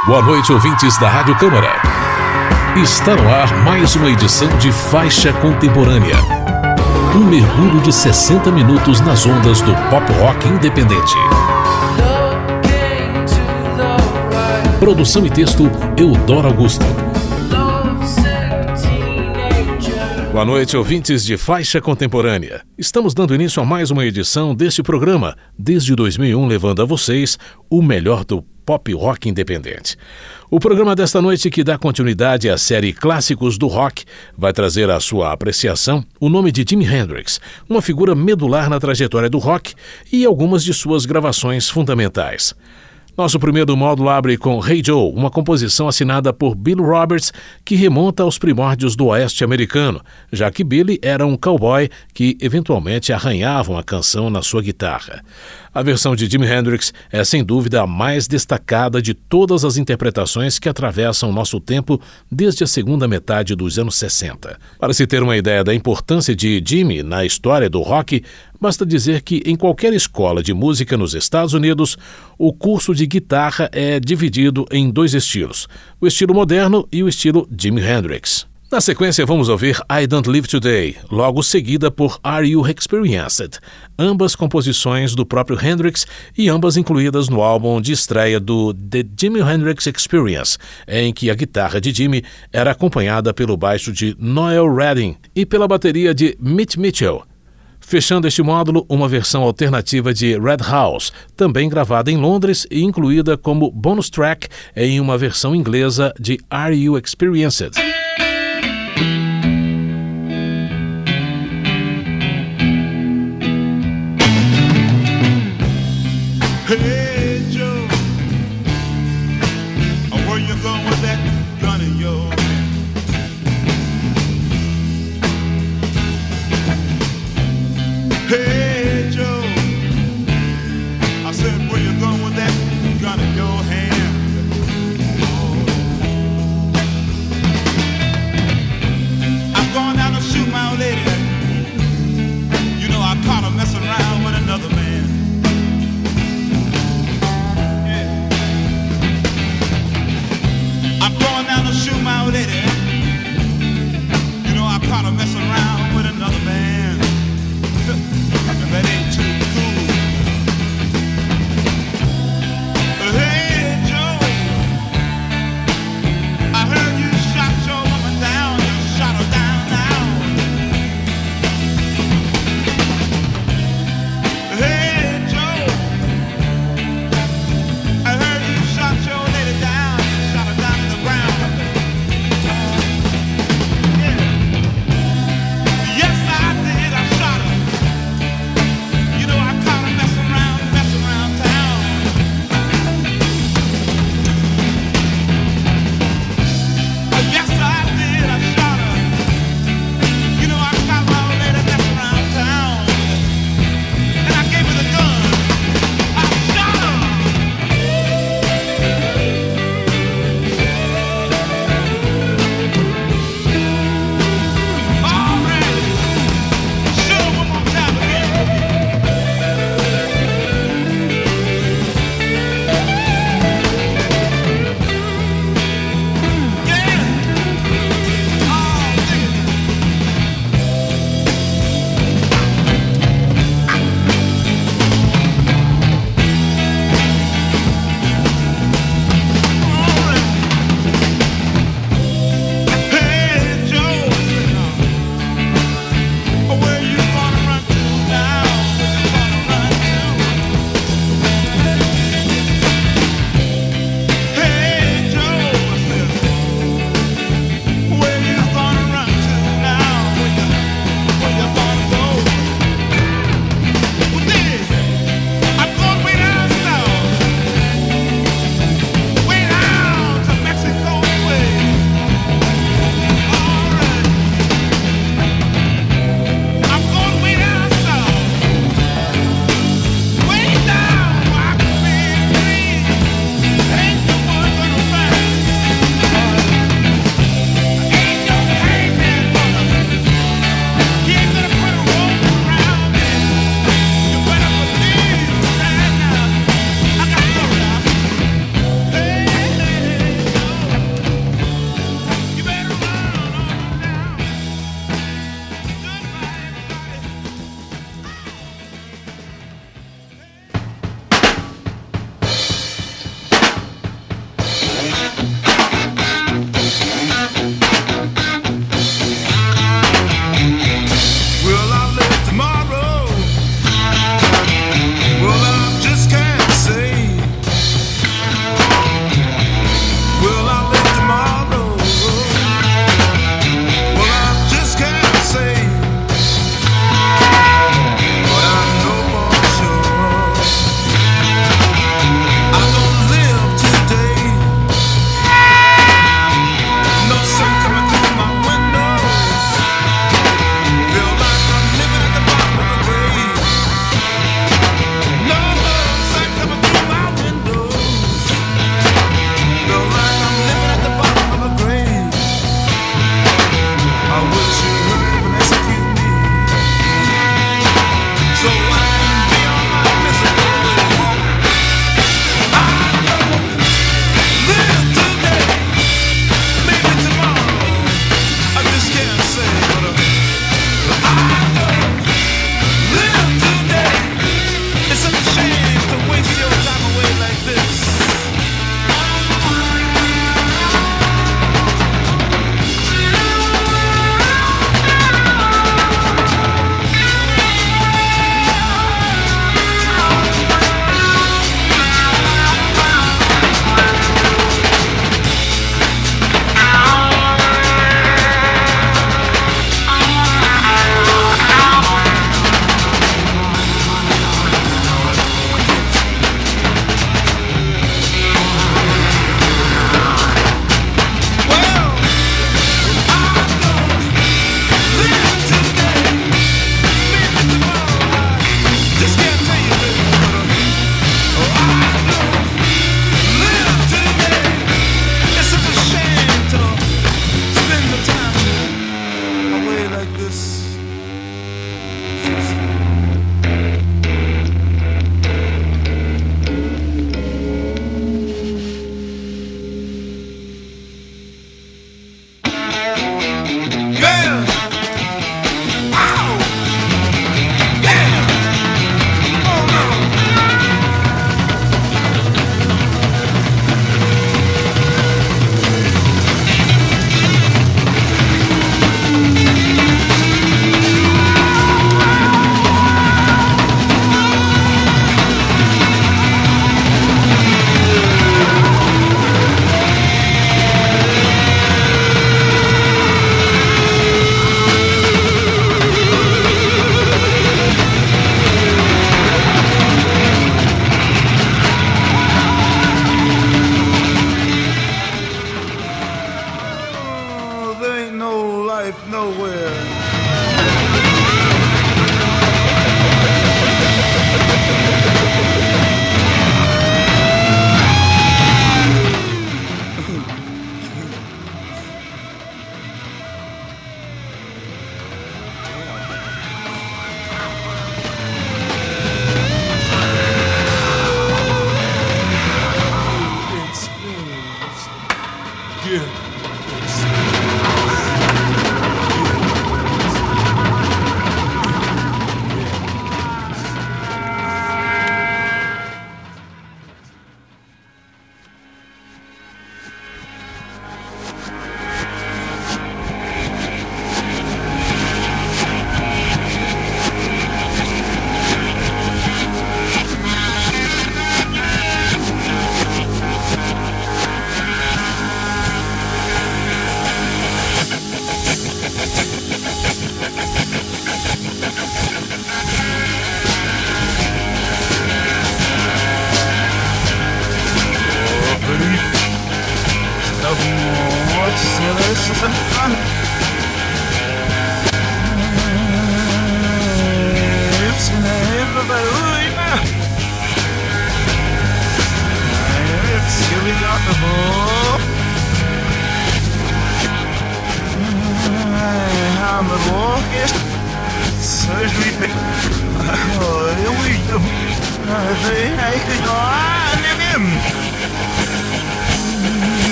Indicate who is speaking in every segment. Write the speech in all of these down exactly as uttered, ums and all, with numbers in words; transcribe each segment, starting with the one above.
Speaker 1: Boa noite, ouvintes da Rádio Câmara. Está no ar mais uma edição de Faixa Contemporânea. Um mergulho de sessenta minutos nas ondas do pop rock independente. Produção e texto, Eudoro Augusto. Boa noite, ouvintes de Faixa Contemporânea. Estamos dando início a mais uma edição deste programa, desde dois mil e um, levando a vocês o melhor do pop rock independente. O programa desta noite, que dá continuidade à série Clássicos do Rock, vai trazer à sua apreciação o nome de Jimi Hendrix, uma figura medular na trajetória do rock e algumas de suas gravações fundamentais. Nosso primeiro módulo abre com Hey Joe, uma composição assinada por Bill Roberts que remonta aos primórdios do oeste americano, já que Billy era um cowboy que eventualmente arranhava uma canção na sua guitarra. A versão de Jimi Hendrix é sem dúvida a mais destacada de todas as interpretações que atravessam nosso tempo desde a segunda metade dos anos sessenta. Para se ter uma ideia da importância de Jimi na história do rock, basta dizer que em qualquer escola de música nos Estados Unidos, o curso de guitarra é dividido em dois estilos, o estilo moderno e o estilo Jimi Hendrix. Na sequência, vamos ouvir I Don't Live Today, logo seguida por Are You Experienced, ambas composições do próprio Hendrix e ambas incluídas no álbum de estreia do The Jimi Hendrix Experience, em que a guitarra de Jimi era acompanhada pelo baixo de Noel Redding e pela bateria de Mitch Mitchell. Fechando este módulo, uma versão alternativa de Red House, também gravada em Londres e incluída como bonus track em uma versão inglesa de Are You Experienced?
Speaker 2: Hey Joe, where you going with that gun in your hand? Hey Joe, I said, where you going with that gun in your hand? Oh.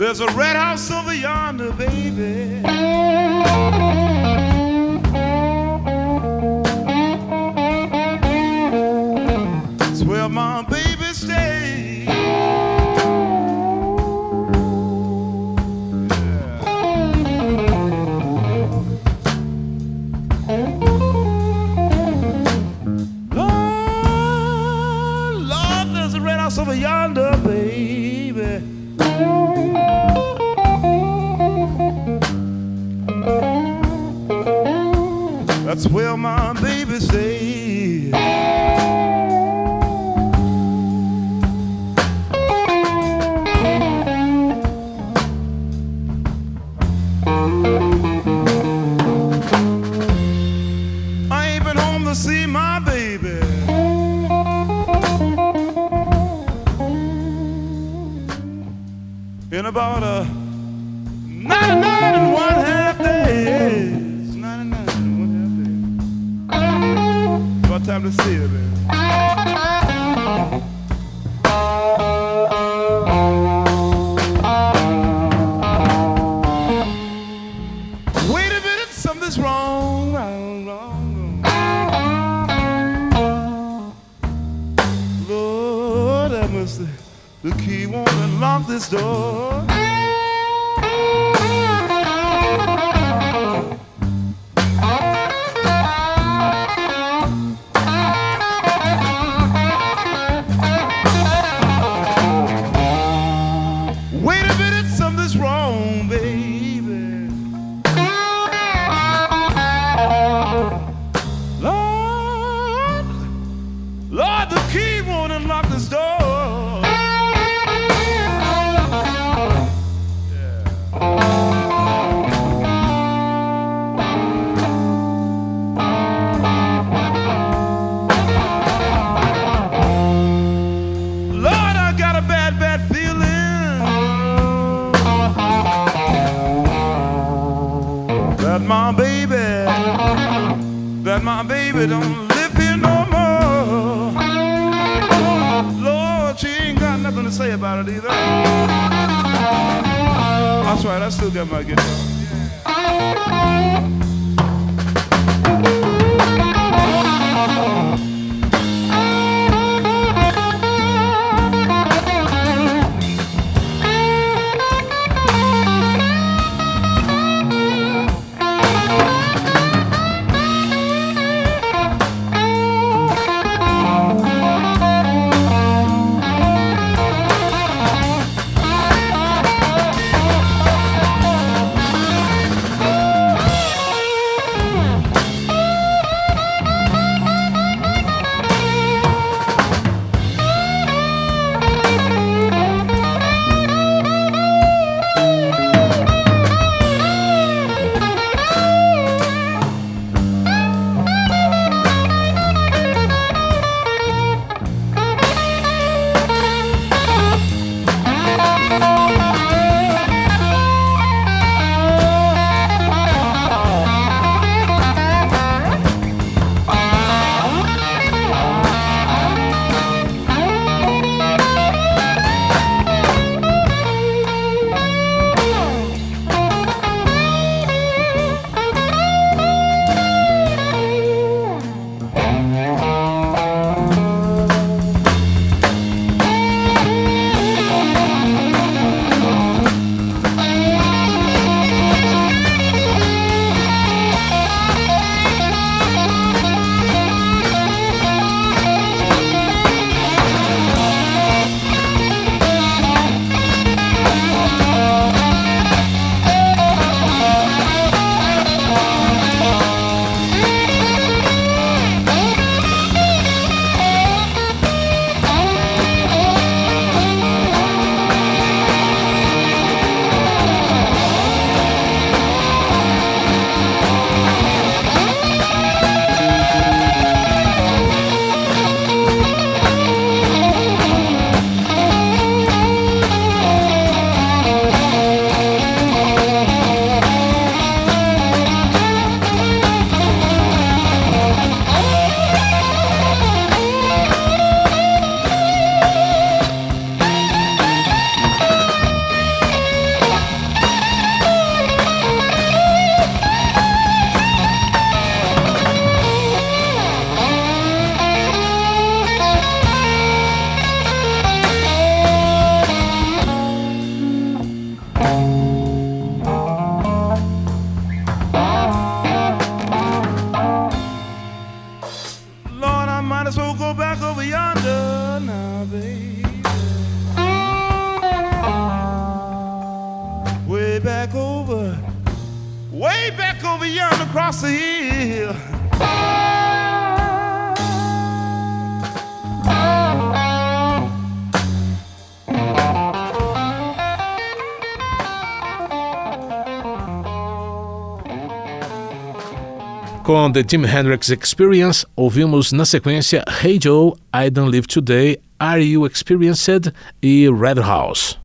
Speaker 2: There's a red house over yonder, baby. It's where my baby stays. Lord, Lord, there's a red house over yonder, baby. That's where my baby stays. I ain't been home to see my baby. In about a ninety-nine and one half days. ninety-nine and one half days. About time to see her, baby. Wait a minute, something's wrong, wrong, wrong, wrong. Lord, I must, the key won't unlock this door. Wait a minute, something's wrong, baby. Lord, Lord, the key won't unlock this door. Lord, I got a bad, bad feeling that my baby, that my baby don't live here no more. Lord, she ain't got nothing to say about it either. That's right, I still got my guitar. baby. Way back over, way back over yonder across the hill.
Speaker 1: Com The Jimi Hendrix Experience, ouvimos na sequência Hey Joe, I Don't Live Today, Are You Experienced e Red House.